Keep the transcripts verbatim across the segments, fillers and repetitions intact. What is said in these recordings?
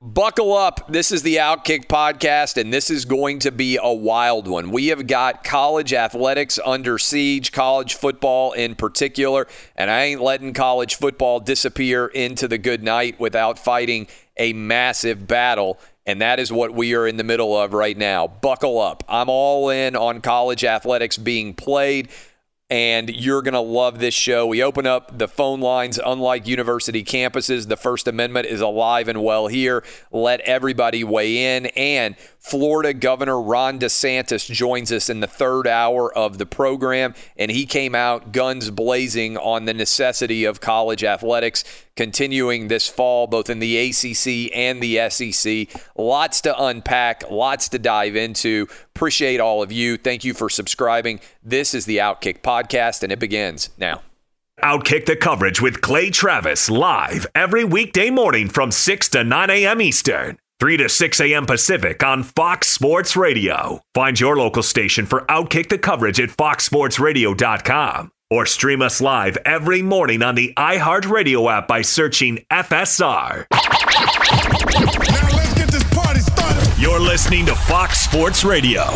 Buckle up. This is the Outkick podcast, and this is going to be a wild one. We have got college athletics under siege, college football in particular, and I ain't letting college football disappear into the good night without fighting a massive battle, and that is what we are in the middle of right now. Buckle up. I'm all in on college athletics being played, and you're going to love this show. We open up the phone lines. Unlike university campuses, the First Amendment is alive and well here. Let everybody weigh in. And Florida Governor Ron DeSantis joins us in the third hour of the program, and he came out guns blazing on the necessity of college athletics continuing this fall, both in the A C C and the S E C. Lots to unpack, lots to dive into. Appreciate all of you. Thank you for subscribing. This is the Outkick podcast, and it begins now. Outkick the coverage with Clay Travis live every weekday morning from six to nine a.m. Eastern, three to six a.m. Pacific on Fox Sports Radio. Find your local station for Outkick the coverage at fox sports radio dot com or stream us live every morning on the iHeartRadio app by searching F S R. Now let's get this party started. You're listening to Fox Sports Radio.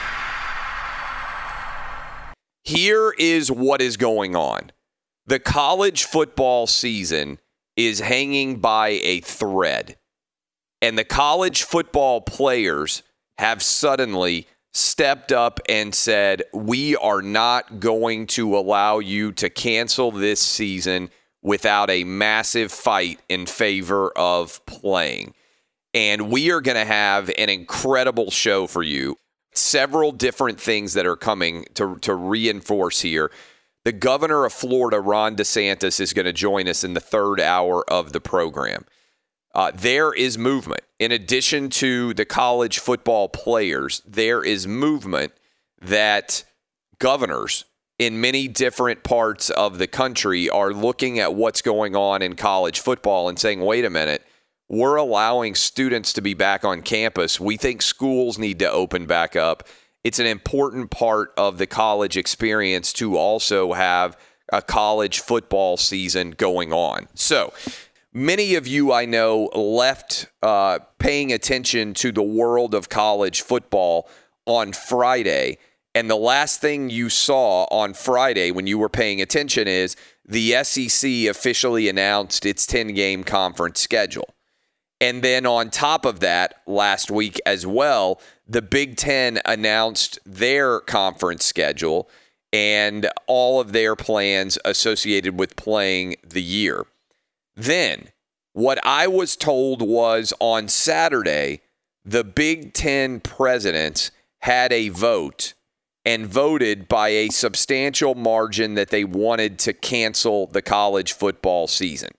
Here is what is going on. The college football season is hanging by a thread, and the college football players have suddenly stepped up and said, we are not going to allow you to cancel this season without a massive fight in favor of playing. And we are going to have an incredible show for you. Several different things that are coming to, to reinforce here. The governor of Florida, Ron DeSantis, is going to join us in the third hour of the program. Uh, there is movement. In addition to the college football players, there is movement that governors in many different parts of the country are looking at what's going on in college football and saying, wait a minute, we're allowing students to be back on campus. We think schools need to open back up. It's an important part of the college experience to also have a college football season going on. So, many of you I know left uh, paying attention to the world of college football on Friday, and the last thing you saw on Friday when you were paying attention is the S E C officially announced its ten-game conference schedule. And then on top of that, last week as well, the Big Ten announced their conference schedule and all of their plans associated with playing the year. Then, what I was told was on Saturday, the Big Ten presidents had a vote and voted by a substantial margin that they wanted to cancel the college football season.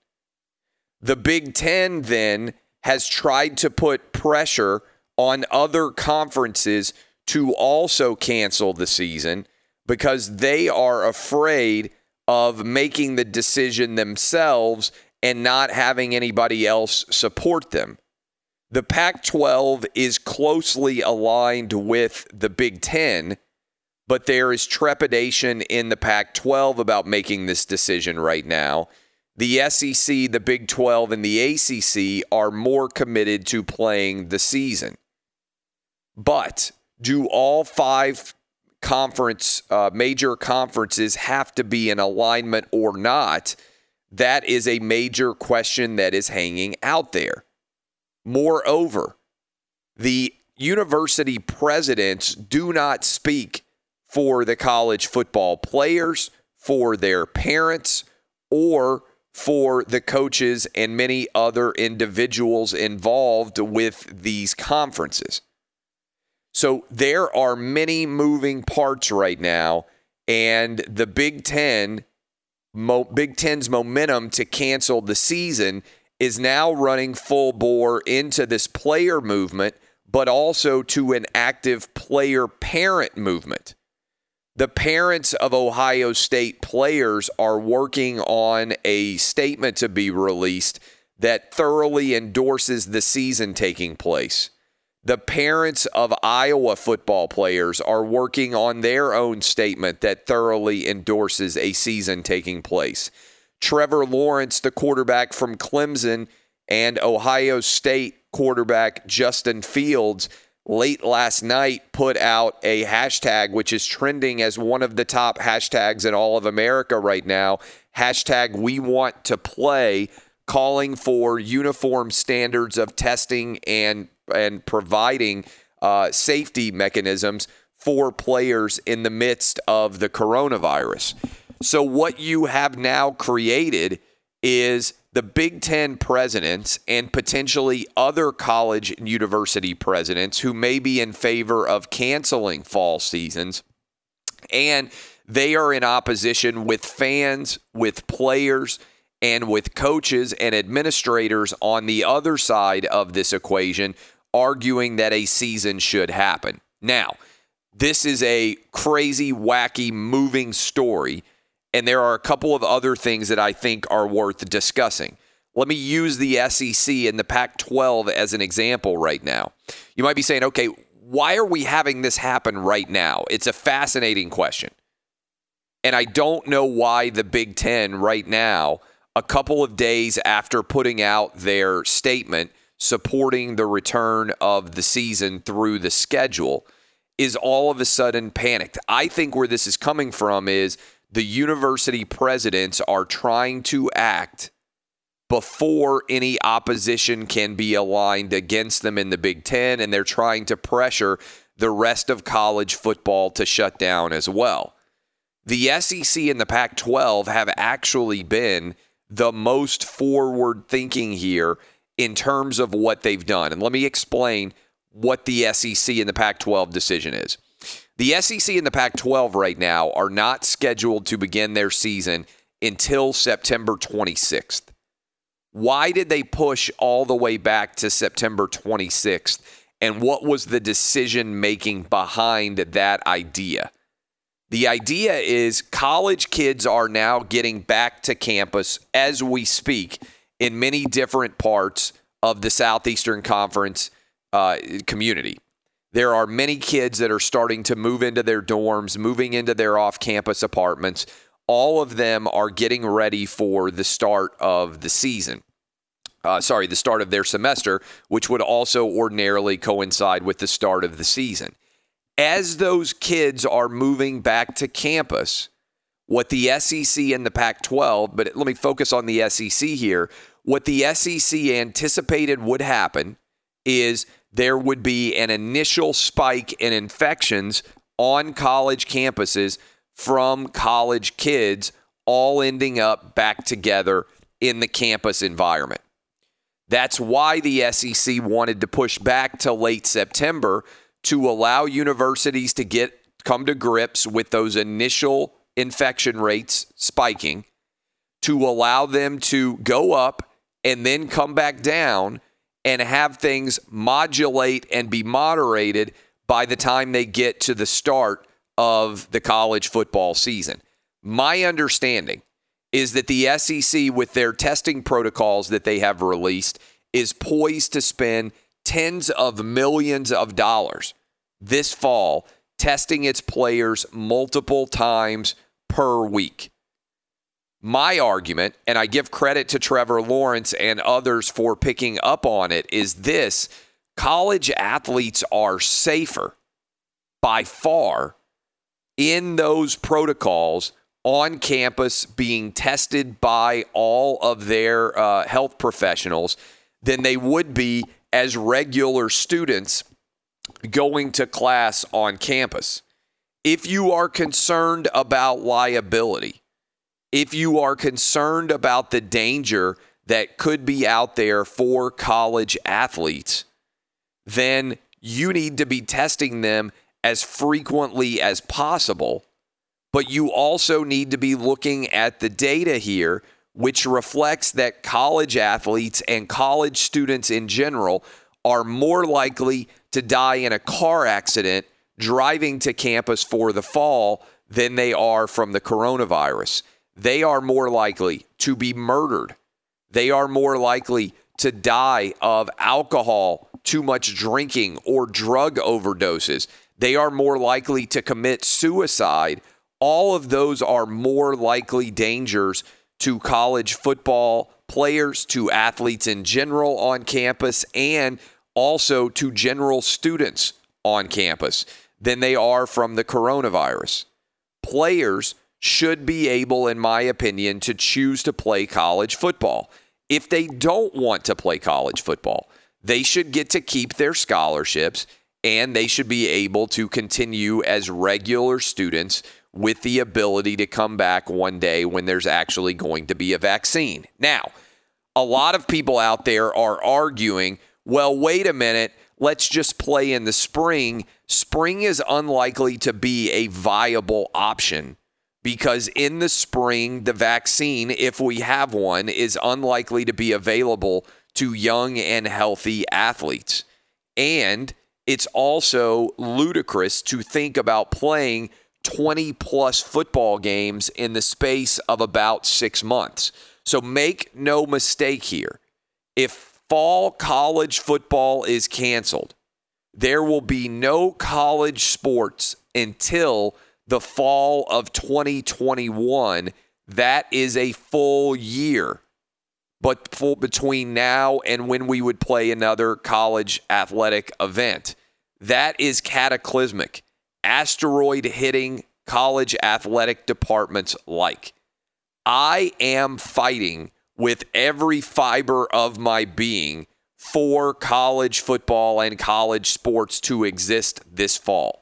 The Big Ten then has tried to put pressure on other conferences to also cancel the season because they are afraid of making the decision themselves and not having anybody else support them. The Pac twelve is closely aligned with the Big Ten, but there is trepidation in the Pac twelve about making this decision right now. The S E C, the Big twelve, and the A C C are more committed to playing the season. But do all five conference, uh, major conferences have to be in alignment or not? That is a major question that is hanging out there. Moreover, the university presidents do not speak for the college football players, for their parents, or for the coaches and many other individuals involved with these conferences. So there are many moving parts right now, and the Big Ten, Mo, Big Ten's momentum to cancel the season is now running full bore into this player movement, but also to an active player-parent movement. The parents of Ohio State players are working on a statement to be released that thoroughly endorses the season taking place. The parents of Iowa football players are working on their own statement that thoroughly endorses a season taking place. Trevor Lawrence, the quarterback from Clemson, and Ohio State quarterback Justin Fields late last night put out a hashtag, which is trending as one of the top hashtags in all of America right now. Hashtag we want to play, calling for uniform standards of testing and, and providing uh, safety mechanisms for players in the midst of the coronavirus. So what you have now created is the Big Ten presidents and potentially other college and university presidents who may be in favor of canceling fall seasons. And they are in opposition with fans, with players, and with coaches and administrators on the other side of this equation, arguing that a season should happen. Now, this is a crazy, wacky, moving story. And there are a couple of other things that I think are worth discussing. Let me use the S E C and the Pac twelve as an example right now. You might be saying, okay, why are we having this happen right now? It's a fascinating question. And I don't know why the Big Ten right now, a couple of days after putting out their statement supporting the return of the season through the schedule, is all of a sudden panicked. I think where this is coming from is the university presidents are trying to act before any opposition can be aligned against them in the Big Ten, and they're trying to pressure the rest of college football to shut down as well. The S E C and the Pac twelve have actually been the most forward-thinking here in terms of what they've done. And let me explain what the S E C and the Pac twelve decision is. The S E C and the Pac twelve right now are not scheduled to begin their season until September twenty-sixth. Why did they push all the way back to September twenty-sixth? And what was the decision-making behind that idea? The idea is college kids are now getting back to campus as we speak in many different parts of the Southeastern Conference uh, community. There are many kids that are starting to move into their dorms, moving into their off-campus apartments. All of them are getting ready for the start of the season. Uh, sorry, the start of their semester, which would also ordinarily coincide with the start of the season. As those kids are moving back to campus, what the S E C and the Pac twelve, but let me focus on the S E C here, what the S E C anticipated would happen is there would be an initial spike in infections on college campuses from college kids all ending up back together in the campus environment. That's why the S E C wanted to push back to late September to allow universities to get come to grips with those initial infection rates spiking, to allow them to go up and then come back down and have things modulate and be moderated by the time they get to the start of the college football season. My understanding is that the S E C, with their testing protocols that they have released, is poised to spend tens of millions of dollars this fall testing its players multiple times per week. My argument, and I give credit to Trevor Lawrence and others for picking up on it, is this: college athletes are safer by far in those protocols on campus being tested by all of their uh, health professionals than they would be as regular students going to class on campus. If you are concerned about liability, if you are concerned about the danger that could be out there for college athletes, then you need to be testing them as frequently as possible. But you also need to be looking at the data here, which reflects that college athletes and college students in general are more likely to die in a car accident driving to campus for the fall than they are from the coronavirus. They are more likely to be murdered. They are more likely to die of alcohol, too much drinking, or drug overdoses. They are more likely to commit suicide. All of those are more likely dangers to college football players, to athletes in general on campus, and also to general students on campus than they are from the coronavirus. Players should be able, in my opinion, to choose to play college football. If they don't want to play college football, they should get to keep their scholarships, and they should be able to continue as regular students with the ability to come back one day when there's actually going to be a vaccine. Now, a lot of people out there are arguing, well, wait a minute, let's just play in the spring. Spring is unlikely to be a viable option because in the spring, the vaccine, if we have one, is unlikely to be available to young and healthy athletes. And it's also ludicrous to think about playing twenty plus football games in the space of about six months. So make no mistake here. If fall college football is canceled, there will be no college sports until the fall of twenty twenty-one. That is a full year. But for between now and when we would play another college athletic event, that is cataclysmic. Asteroid hitting college athletic departments like. I am fighting with every fiber of my being for college football and college sports to exist this fall.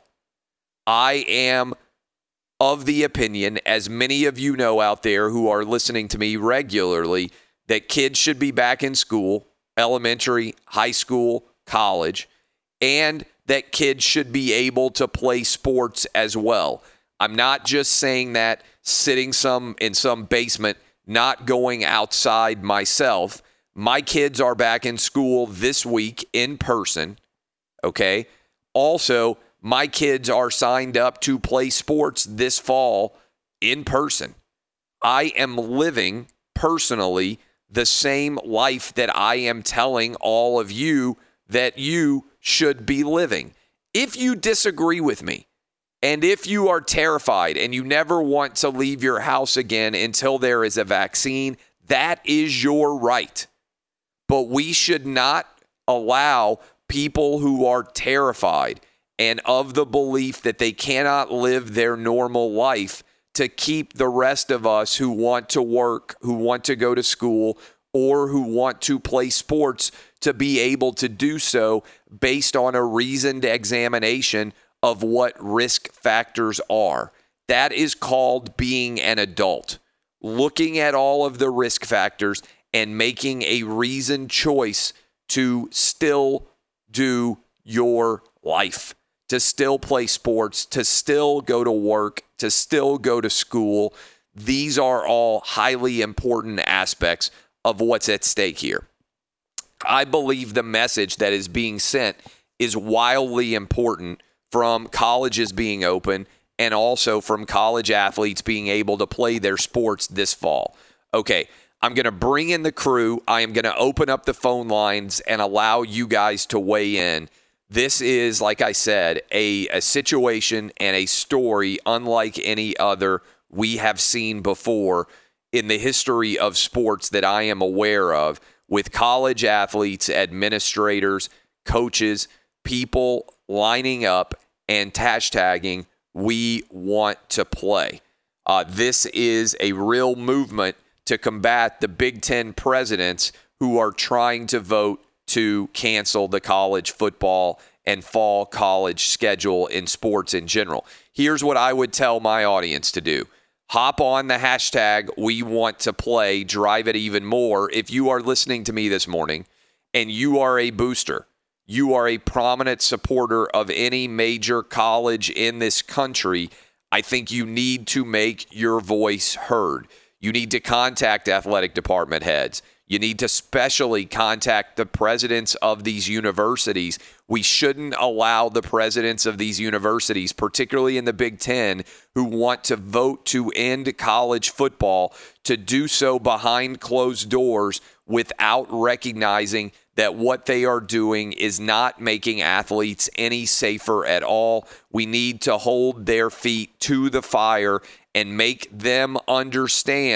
I am of the opinion, as many of you know out there who are listening to me regularly, that kids should be back in school, elementary, high school, college, and that kids should be able to play sports as well. I'm not just saying that sitting some in some basement, not going outside myself. My kids are back in school this week in person, okay? Also, my kids are signed up to play sports this fall in person. I am living personally the same life that I am telling all of you that you should be living. If you disagree with me, and if you are terrified and you never want to leave your house again until there is a vaccine, that is your right. But we should not allow people who are terrified and of the belief that they cannot live their normal life to keep the rest of us who want to work, who want to go to school, or who want to play sports to be able to do so based on a reasoned examination of what risk factors are. That is called being an adult. Looking at all of the risk factors and making a reasoned choice to still do your life, to still play sports, to still go to work, to still go to school. These are all highly important aspects of what's at stake here. I believe the message that is being sent is wildly important from colleges being open and also from college athletes being able to play their sports this fall. Okay, I'm going to bring in the crew. I am going to open up the phone lines and allow you guys to weigh in. This is, like I said, a, a situation and a story unlike any other we have seen before in the history of sports that I am aware of, with college athletes, administrators, coaches, people lining up and hashtagging, we want to play. Uh, this is a real movement to combat the Big Ten presidents who are trying to vote to cancel the college football and fall college schedule in sports in general. Here's what I would tell my audience to do. Hop on the hashtag we want to play, drive it even more. If you are listening to me this morning and you are a booster, you are a prominent supporter of any major college in this country, I think you need to make your voice heard. You need to contact athletic department heads. You need to specially contact the presidents of these universities. We shouldn't allow the presidents of these universities, particularly in the Big Ten, who want to vote to end college football, to do so behind closed doors without recognizing that what they are doing is not making athletes any safer at all. We need to hold their feet to the fire and make them understand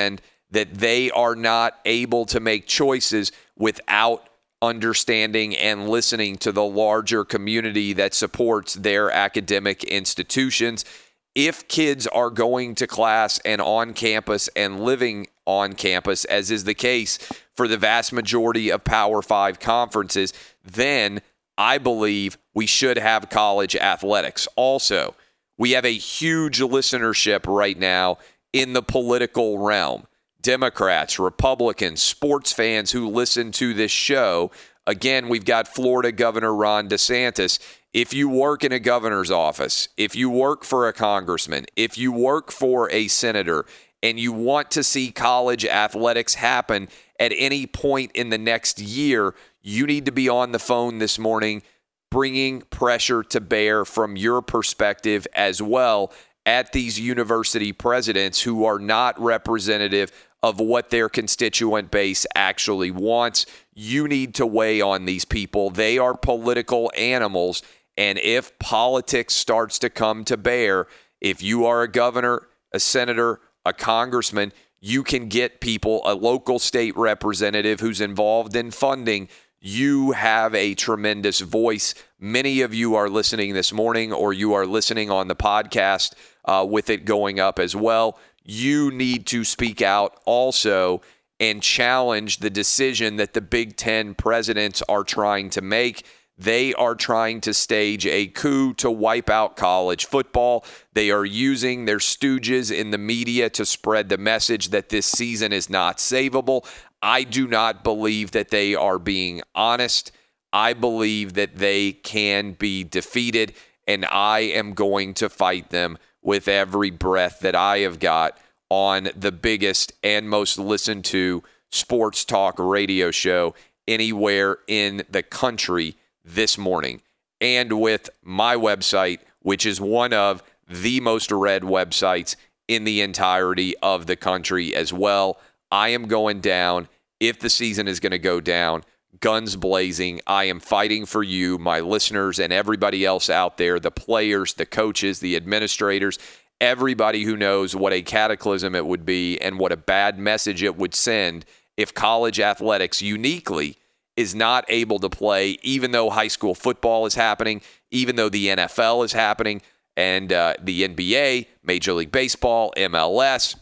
that they are not able to make choices without understanding and listening to the larger community that supports their academic institutions. If kids are going to class and on campus and living on campus, as is the case for the vast majority of Power Five conferences, then I believe we should have college athletics. Also, we have a huge listenership right now in the political realm. Democrats, Republicans, sports fans who listen to this show. Again, we've got Florida Governor Ron DeSantis. If you work in a governor's office, if you work for a congressman, if you work for a senator, and you want to see college athletics happen at any point in the next year, you need to be on the phone this morning bringing pressure to bear from your perspective as well at these university presidents who are not representative of what their constituent base actually wants. You need to weigh on these people. They are political animals, and if politics starts to come to bear, if you are a governor, a senator, a congressman, you can get people, a local state representative who's involved in funding. You have a tremendous voice. Many of you are listening this morning, or you are listening on the podcast uh, with it going up as well. You need to speak out also and challenge the decision that the Big Ten presidents are trying to make. They are trying to stage a coup to wipe out college football. They are using their stooges in the media to spread the message that this season is not savable. I do not believe that they are being honest. I believe that they can be defeated, and I am going to fight them with every breath that I have got on the biggest and most listened to sports talk radio show anywhere in the country this morning, and with my website, which is one of the most read websites in the entirety of the country as well. I am going down. If the season is going to go down, guns blazing. I am fighting for you, my listeners, and everybody else out there, the players, the coaches, the administrators, everybody who knows what a cataclysm it would be and what a bad message it would send if college athletics uniquely is not able to play, even though high school football is happening, even though the N F L is happening, and uh, the N B A, Major League Baseball, M L S,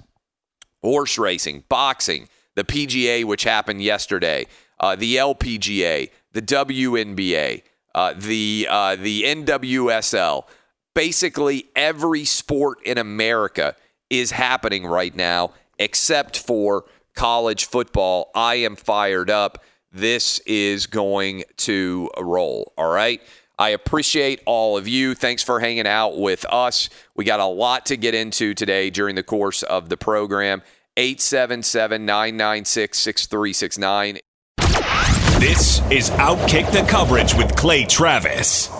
horse racing, boxing, the P G A, which happened yesterday, uh, the L P G A, the W N B A, uh, the uh, the N W S L. Basically, every sport in America is happening right now, except for college football. I am fired up. This is going to roll, all right? I appreciate all of you. Thanks for hanging out with us. We got a lot to get into today during the course of the program. eight seven seven, nine nine six, six three six nine. This is Outkick the Coverage with Clay Travis.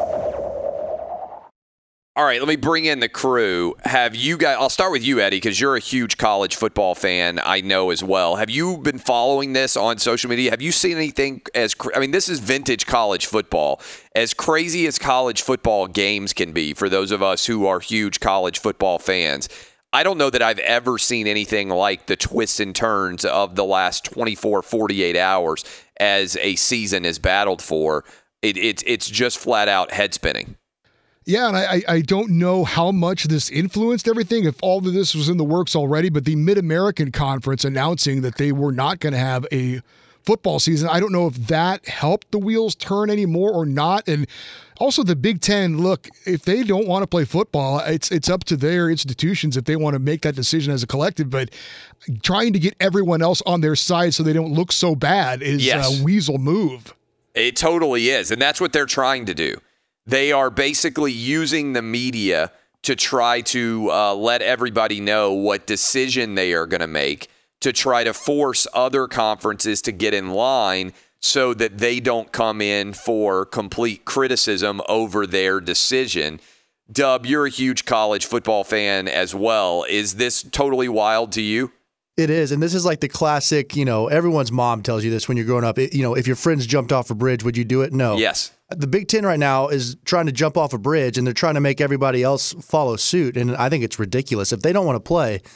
All right, let me bring in the crew. Have you guys, I'll start with you, Eddie, because you're a huge college football fan, I know as well. Have you been following this on social media? Have you seen anything as, I mean, this is vintage college football. As crazy as college football games can be for those of us who are huge college football fans, I don't know that I've ever seen anything like the twists and turns of the last twenty-four, forty-eight hours as a season is battled for. It, it, it's just flat out head spinning. Yeah, and I, I don't know how much this influenced everything, if all of this was in the works already, but the Mid-American Conference announcing that they were not going to have a football season, I don't know if that helped the wheels turn anymore or not. And also the Big Ten, look, if they don't want to play football, it's it's up to their institutions if they want to make that decision as a collective, but trying to get everyone else on their side so they don't look so bad is yes. a weasel move. It totally is, and that's what they're trying to do. They are basically using the media to try to uh, let everybody know what decision they are going to make, to try to force other conferences to get in line so that they don't come in for complete criticism over their decision. Dub, you're a huge college football fan as well. Is this totally wild to you? It is, and this is like the classic, you know, everyone's mom tells you this when you're growing up. It, you know, if your friends jumped off a bridge, would you do it? No. Yes. The Big Ten right now is trying to jump off a bridge, and they're trying to make everybody else follow suit, and I think it's ridiculous. If they don't want to play,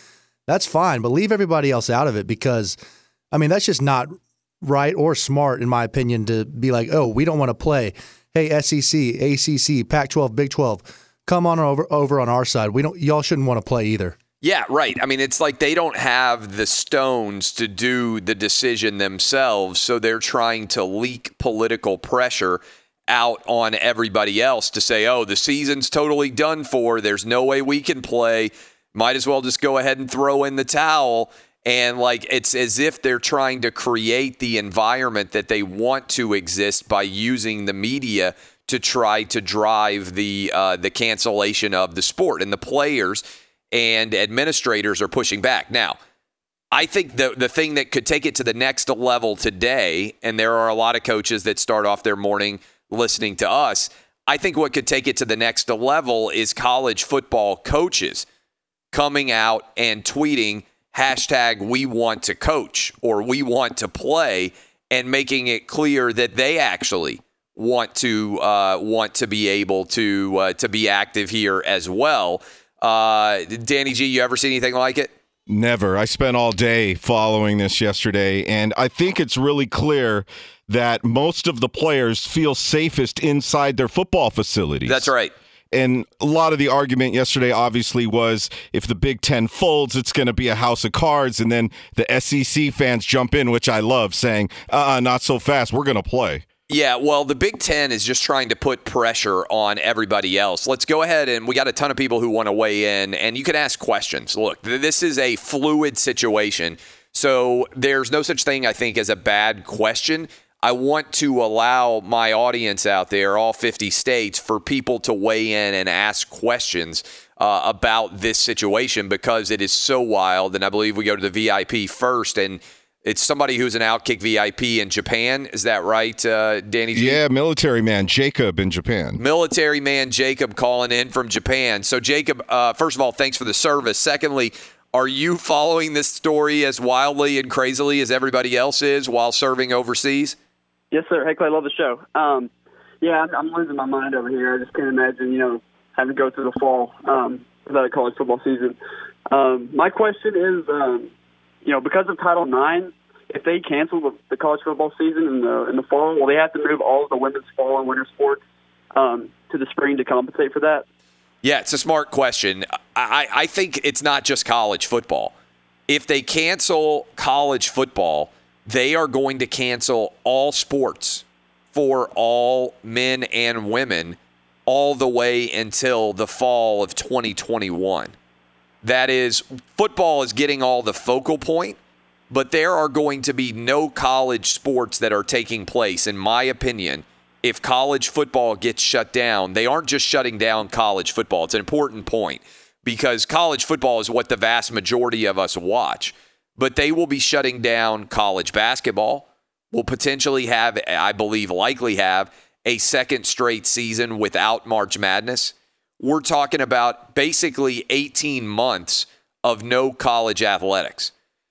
that's fine, but leave everybody else out of it because, I mean, that's just not right or smart, in my opinion, to be like, oh, we don't want to play. Hey, S E C, A C C, Pac twelve, Big twelve, come on over over on our side. We don't. Y'all shouldn't want to play either. Yeah, right. I mean, it's like they don't have the stones to do the decision themselves, so they're trying to leak political pressure out on everybody else to say, oh, the season's totally done for. There's no way we can play. Might as well just go ahead and throw in the towel. And like it's as if they're trying to create the environment that they want to exist by using the media to try to drive the uh, the cancellation of the sport. And the players and administrators are pushing back. Now, I think the the thing that could take it to the next level today, and there are a lot of coaches that start off their morning listening to us, I think what could take it to the next level is college football coaches coming out and tweeting hashtag we want to coach or we want to play and making it clear that they actually want to uh, want to be able to uh, to be active here as well. Uh, Danny G, you ever see anything like it? Never. I spent all day following this yesterday, and I think it's really clear that most of the players feel safest inside their football facilities. That's right. And a lot of the argument yesterday obviously was if the Big Ten folds, it's going to be a house of cards. And then the S E C fans jump in, which I love, saying, uh-uh, not so fast. We're going to play. Yeah, well, the Big Ten is just trying to put pressure on everybody else. Let's go ahead, and we got a ton of people who want to weigh in, and you can ask questions. Look, this is a fluid situation, so there's no such thing, I think, as a bad question. I want to allow my audience out there, all fifty states, for people to weigh in and ask questions uh, about this situation because it is so wild, and I believe we go to the V I P first, and it's somebody who's an Outkick V I P in Japan. Is that right, uh, Danny G? Yeah, military man Jacob in Japan. Military man Jacob calling in from Japan. So, Jacob, uh, first of all, thanks for the service. Secondly, are you following this story as wildly and crazily as everybody else is while serving overseas? Yes, sir. Hey, Clay, I love the show. Um, yeah, I'm, I'm losing my mind over here. I just can't imagine, you know, having to go through the fall um, without a college football season. Um, my question is, um, you know, because of Title nine, if they cancel the, the college football season in the in the fall, will they have to move all of the women's fall and winter sports um, to the spring to compensate for that? Yeah, it's a smart question. I, I think it's not just college football. If they cancel college football, they are going to cancel all sports for all men and women all the way until the fall of twenty twenty-one. That is, football is getting all the focal point, but there are going to be no college sports that are taking place, in my opinion. If college football gets shut down, they aren't just shutting down college football. It's an important point because college football is what the vast majority of us watch. But they will be shutting down college basketball. Will potentially have, I believe, likely have a second straight season without March Madness. We're talking about basically eighteen months of no college athletics.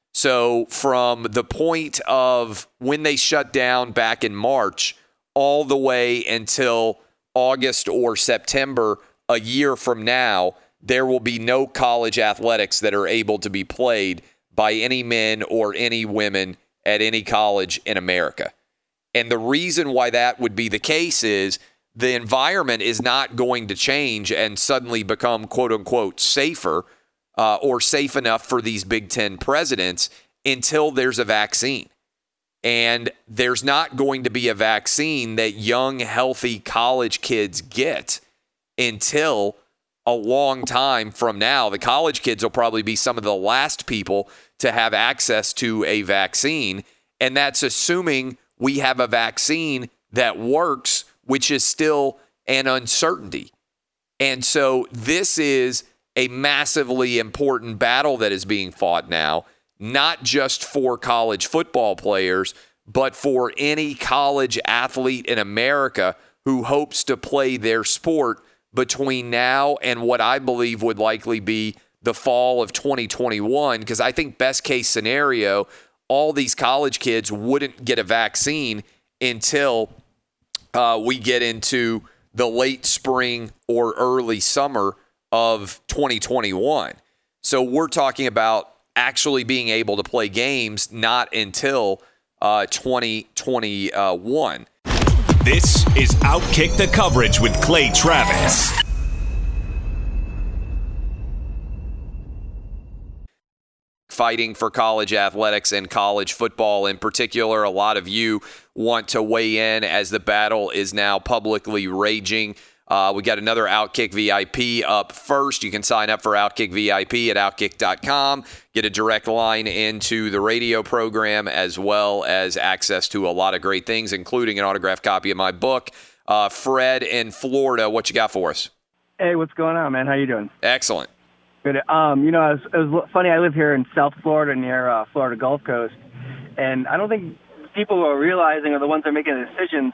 So from the point of when they shut down back in March all the way until August or September a year from now, there will be no college athletics that are able to be played by any men or any women at any college in America. And the reason why that would be the case is the environment is not going to change and suddenly become, quote unquote, safer uh, or safe enough for these Big Ten presidents until there's a vaccine. And there's not going to be a vaccine that young, healthy college kids get until a long time from now. The college kids will probably be some of the last people to have access to a vaccine. And that's assuming we have a vaccine that works, which is still an uncertainty. And so this is a massively important battle that is being fought now, not just for college football players, but for any college athlete in America who hopes to play their sport between now and what I believe would likely be the fall of twenty twenty-one, because I think best case scenario, all these college kids wouldn't get a vaccine until uh, we get into the late spring or early summer of twenty twenty-one. So we're talking about actually being able to play games not until uh, twenty twenty-one. This is Outkick the Coverage with Clay Travis. Fighting for college athletics and college football in particular. A lot of you want to weigh in as the battle is now publicly raging. Uh, we got another Outkick V I P up first. You can sign up for Outkick V I P at outkick dot com. Get a direct line into the radio program as well as access to a lot of great things, including an autographed copy of my book. Uh, Fred in Florida, what you got for us? Hey, what's going on, man? How you doing? Excellent. Good. Um, you know, it was, it was funny. I live here in South Florida near uh, Florida Gulf Coast, and I don't think people who are realizing are the ones that are making the decisions.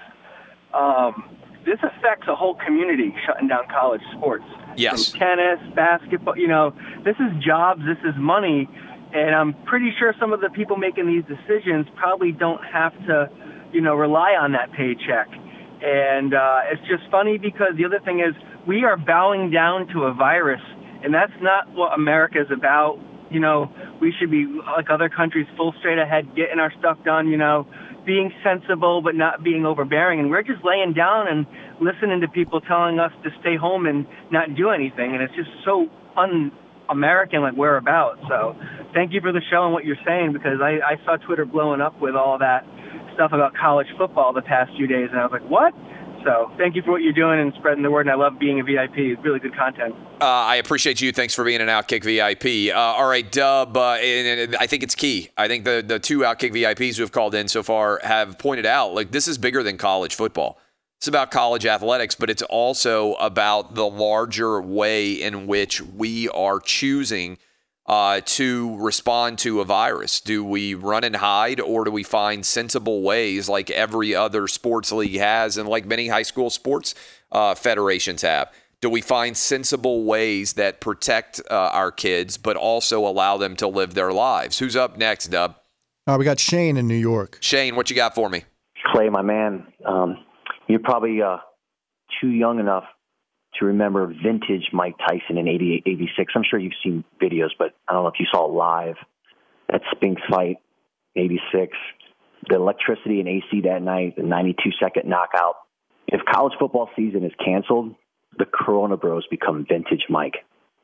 Um, this affects a whole community shutting down college sports. Yes. From tennis, basketball, you know, this is jobs, this is money, and I'm pretty sure some of the people making these decisions probably don't have to, you know, rely on that paycheck. And uh, it's just funny because the other thing is we are bowing down to a virus, and that's not what America is about. You know, we should be, like other countries, full straight ahead, getting our stuff done, you know, being sensible but not being overbearing. And we're just laying down and listening to people telling us to stay home and not do anything. And it's just so un-American, like we're about. So thank you for the show and what you're saying, because I, I saw Twitter blowing up with all that stuff about college football the past few days. And I was like, what? So thank you for what you're doing and spreading the word, and I love being a V I P. It's really good content. Uh, I appreciate you. Thanks for being an Outkick V I P. Uh, all right, Dub, uh, and, and I think it's key. I think the, the two Outkick V I Ps who have called in so far have pointed out, like, this is bigger than college football. It's about college athletics, but it's also about the larger way in which we are choosing uh, to respond to a virus. Do we run and hide, or do we find sensible ways like every other sports league has and like many high school sports uh, federations have? Do we find sensible ways that protect uh, our kids but also allow them to live their lives? Who's up next, Dub? All right, we got Shane in New York. Shane, what you got for me? Clay, my man, um, you're probably uh, too young enough to remember vintage Mike Tyson in eighty-eight, eighty-six. I'm sure you've seen videos, but I don't know if you saw it live. That Spinks fight, eighty-six. The electricity and A C that night, the ninety-two second knockout. If college football season is canceled, the Corona Bros become vintage Mike.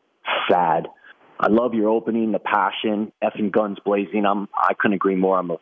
Sad. I love your opening, the passion, effing guns blazing. I'm, I couldn't agree more. I'm a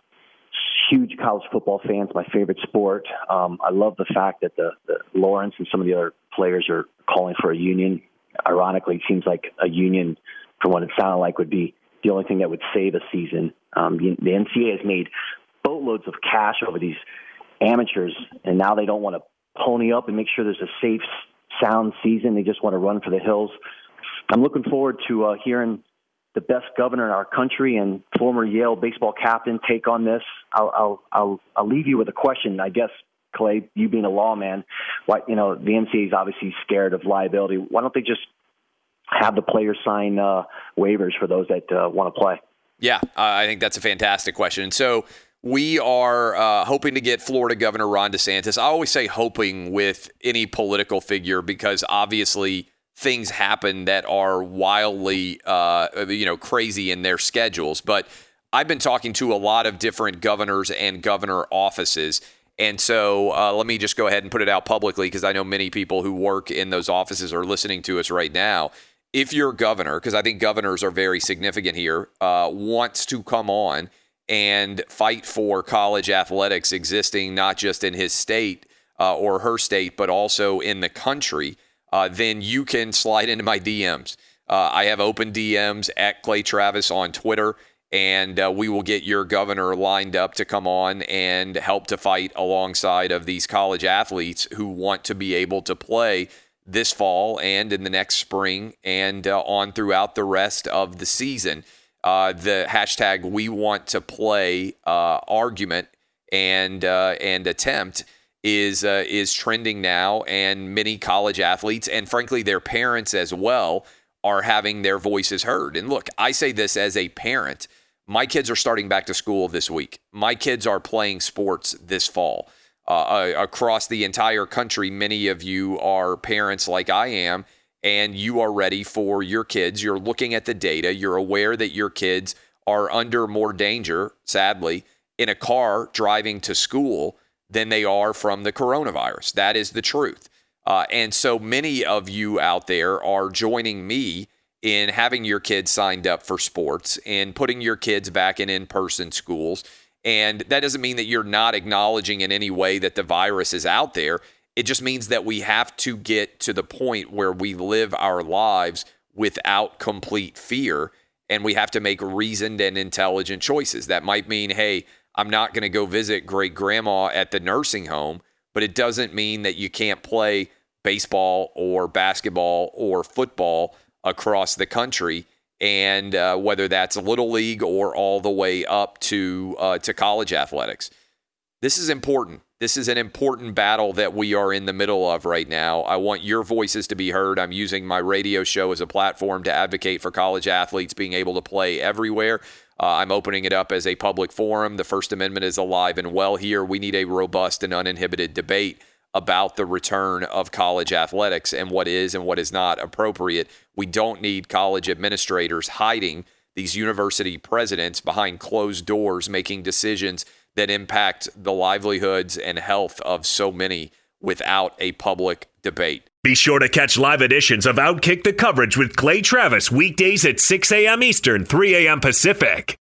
huge college football fan. It's my favorite sport. Um, I love the fact that the, the Lawrence and some of the other players are calling for a union. Ironically, it seems like a union, from what it sounded like, would be the only thing that would save a season. Um, the, the N C A A has made boatloads of cash over these amateurs, and now they don't want to pony up and make sure there's a safe, sound season. They just want to run for the hills. I'm looking forward to uh, hearing the best governor in our country and former Yale baseball captain take on this. I'll, I'll, I'll, I'll leave you with a question, I guess, Clay, you being a lawman. Why, you know, the N C A A is obviously scared of liability. Why don't they just have the players sign uh, waivers for those that uh, want to play? Yeah, uh, I think that's a fantastic question. So we are uh, hoping to get Florida Governor Ron DeSantis. I always say hoping with any political figure because obviously things happen that are wildly, uh, you know, crazy in their schedules. But I've been talking to a lot of different governors and governor offices. And so uh, let me just go ahead and put it out publicly because I know many people who work in those offices are listening to us right now. If your governor, because I think governors are very significant here, uh, wants to come on and fight for college athletics existing not just in his state uh, or her state, but also in the country, Uh, then you can slide into my D Ms. Uh, I have open D Ms at Clay Travis on Twitter, and uh, we will get your governor lined up to come on and help to fight alongside of these college athletes who want to be able to play this fall and in the next spring and uh, on throughout the rest of the season. Uh, the hashtag We Want to Play uh, argument and uh, and attempt is uh, is trending now, and many college athletes and frankly their parents as well are having their voices heard. And look, I say this as a parent. My kids are starting back to school this week. My kids are playing sports this fall. Uh, across the entire country, many of you are parents like I am, and you are ready for your kids. You're looking at the data. You're aware that your kids are under more danger, sadly, in a car driving to school than they are from the coronavirus. That is the truth. Uh, and so many of you out there are joining me in having your kids signed up for sports and putting your kids back in in-person schools. And that doesn't mean that you're not acknowledging in any way that the virus is out there. It just means that we have to get to the point where we live our lives without complete fear, and we have to make reasoned and intelligent choices. That might mean, hey, I'm not going to go visit great grandma at the nursing home, but it doesn't mean that you can't play baseball or basketball or football across the country. And uh, whether that's Little League or all the way up to uh, to college athletics. This is important. This is an important battle that we are in the middle of right now. I want your voices to be heard. I'm using my radio show as a platform to advocate for college athletes being able to play everywhere. Uh, I'm opening it up as a public forum. The First Amendment is alive and well here. We need a robust and uninhibited debate about the return of college athletics and what is and what is not appropriate. We don't need college administrators hiding these university presidents behind closed doors, making decisions that impact the livelihoods and health of so many without a public debate. Be sure to catch live editions of Outkick the Coverage with Clay Travis weekdays at six a.m. Eastern, three a.m. Pacific.